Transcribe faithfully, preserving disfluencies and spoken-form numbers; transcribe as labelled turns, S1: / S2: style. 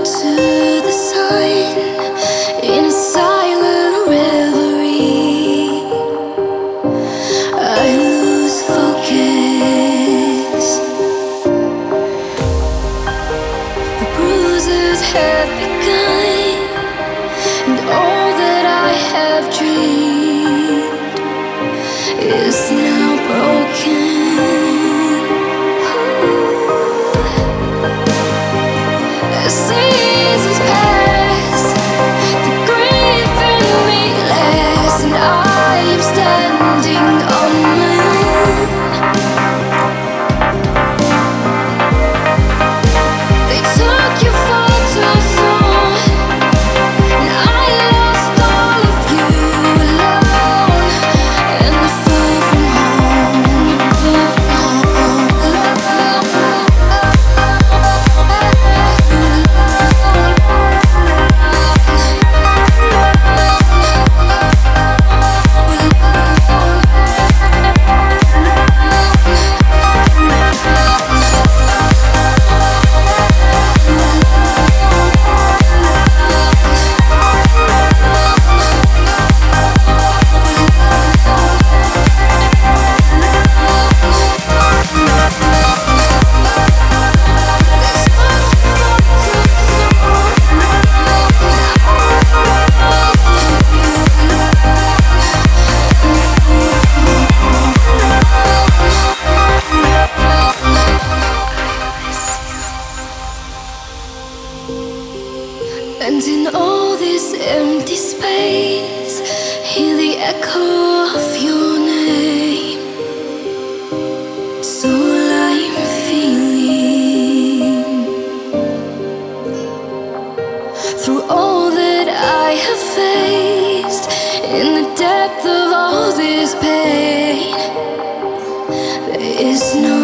S1: to the sun in a silent reverie. I lose focus. The bruises have begun, and all that I have dreamed is now broken. The seasons pass, the grief in me lasts, and I am standing on my own. They took you far too soon, and I lost all of you alone, and I flew from and in all this empty space, hear the echo of your name. So all I'm feeling, through all that I have faced, in the depth of all this pain, there is no